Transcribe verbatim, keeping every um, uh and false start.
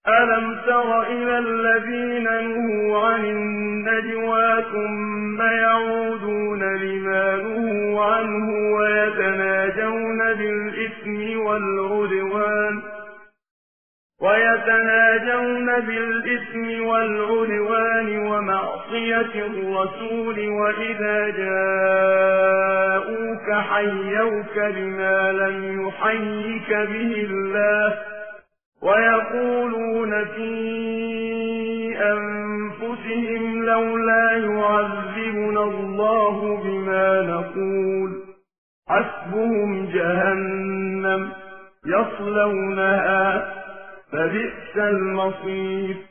ألم تر إلى الذين نهوا عن النجوى ثم يعودون لما نهوا عنه ويتناجون بالإثم والعدوان ويتناجون بالإثم والعدوان ومعصية الرسول وإذا جاءوك حيوك بما لم يحيك به الله ويقولون في أنفسهم لولا يعذبنا الله بما نقول حسبهم جهنم يصلونها فبئس المصير.